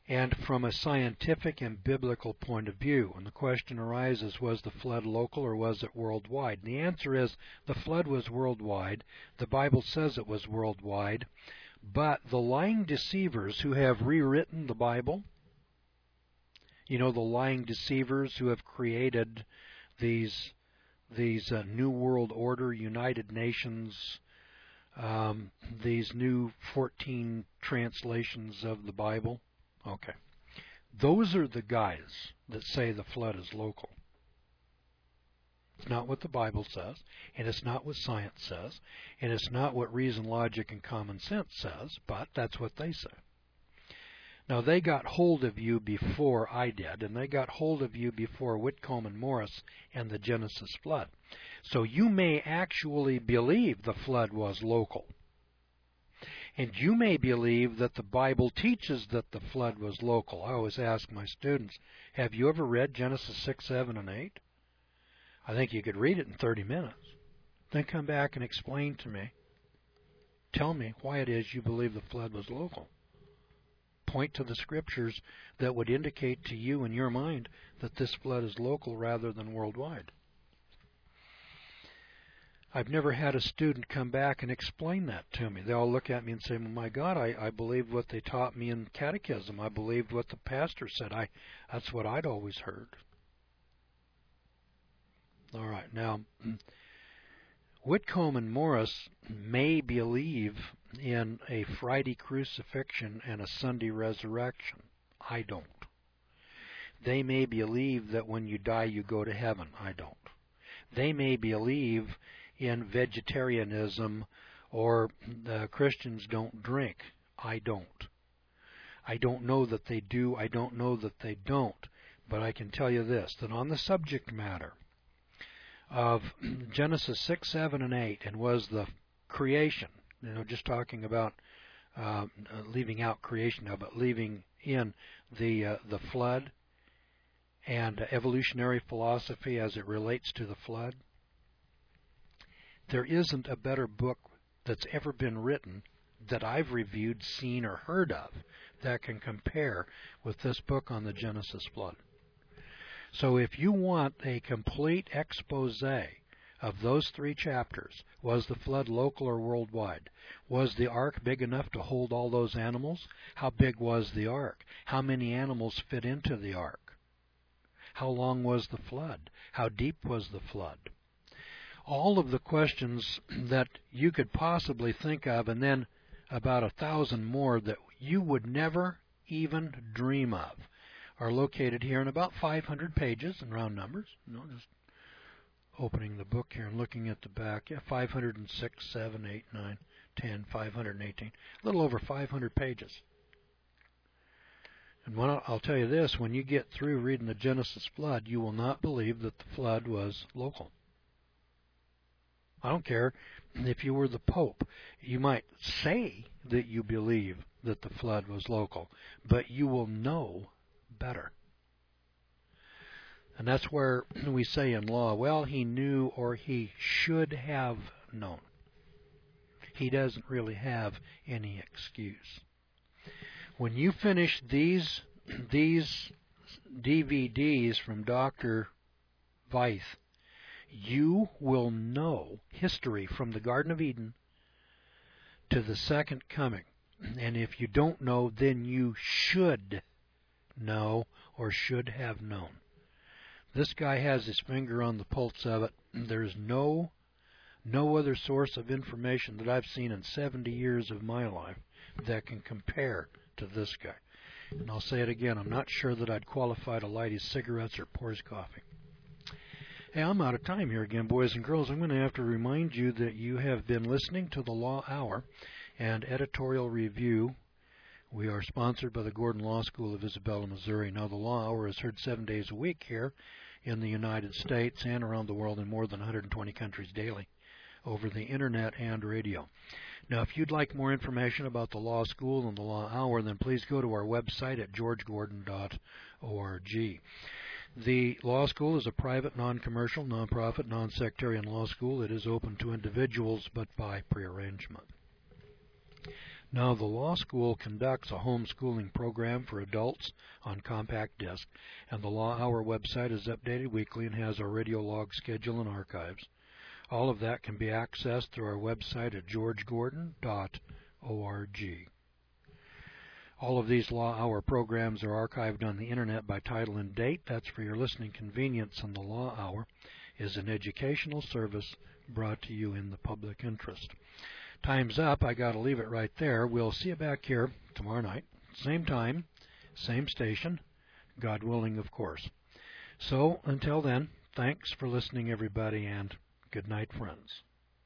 and from a scientific and biblical point of view. And the question arises, was the flood local or was it worldwide? And the answer is the flood was worldwide. The Bible says it was worldwide. But the lying deceivers who have rewritten the Bible, the lying deceivers who have created these New World Order, United Nations, these new 14 translations of the Bible. Okay. Those are the guys that say the flood is local. It's not what the Bible says, and it's not what science says, and it's not what reason, logic, and common sense says, but that's what they say. Now, they got hold of you before I did, and they got hold of you before Whitcomb and Morris and the Genesis flood. So you may actually believe the flood was local. And you may believe that the Bible teaches that the flood was local. I always ask my students, have you ever read Genesis 6, 7, and 8? I think you could read it in 30 minutes. Then come back and explain to me. Tell me why it is you believe the flood was local. Point to the scriptures that would indicate to you in your mind that this flood is local rather than worldwide. I've never had a student come back and explain that to me. They all look at me and say, well, my God, I believed what they taught me in catechism. I believed what the pastor said. That's what I'd always heard. All right, now, Whitcomb and Morris may believe in a Friday crucifixion and a Sunday resurrection. I don't. They may believe that when you die you go to heaven. I don't. They may believe in vegetarianism or Christians don't drink. I don't. I don't know that they do. I don't know that they don't. But I can tell you this, that on the subject matter of Genesis 6, 7, and 8, and was the creation, just talking about leaving out creation now, but leaving in the flood and evolutionary philosophy as it relates to the flood, there isn't a better book that's ever been written that I've reviewed, seen, or heard of that can compare with this book on the Genesis flood. So if you want a complete expose of those 3 chapters, was the flood local or worldwide? Was the ark big enough to hold all those animals? How big was the ark? How many animals fit into the ark? How long was the flood? How deep was the flood? All of the questions that you could possibly think of, and then about 1,000 more that you would never even dream of, are located here in about 500 pages in round numbers. Just opening the book here and looking at the back. Yeah, 506, 7, 8, 9, 10, 518. A little over 500 pages. And I'll tell you this, when you get through reading the Genesis flood, you will not believe that the flood was local. I don't care if you were the Pope. You might say that you believe that the flood was local, but you will know better. And that's where we say in law, well, he knew or he should have known. He doesn't really have any excuse. When you finish these DVDs from Dr. Veith, you will know history from the Garden of Eden to the second coming. And if you don't know, then you should know or should have known. This guy has his finger on the pulse of it. There's no other source of information that I've seen in 70 years of my life that can compare to this guy. And I'll say it again, I'm not sure that I'd qualify to light his cigarettes or pour his coffee. Hey, I'm out of time here again, boys and girls. I'm going to have to remind you that you have been listening to the Law Hour and Editorial Review. We are sponsored by the Gordon Law School of Isabella, Missouri. Now, the Law Hour is heard 7 days a week here in the United States and around the world in more than 120 countries daily over the Internet and radio. Now, if you'd like more information about the Law School and the Law Hour, then please go to our website at georgegordon.org. The Law School is a private, non-commercial, non-profit, non-sectarian law school. It is open to individuals, but by prearrangement. Now, the law school conducts a homeschooling program for adults on compact disc, and the Law Hour website is updated weekly and has our radio log schedule and archives. All of that can be accessed through our website at georgegordon.org. All of these Law Hour programs are archived on the Internet by title and date. That's for your listening convenience, and the Law Hour is an educational service brought to you in the public interest. Time's up. I got to leave it right there. We'll see you back here tomorrow night. Same time, same station, God willing, of course. So until then, thanks for listening, everybody, and good night, friends.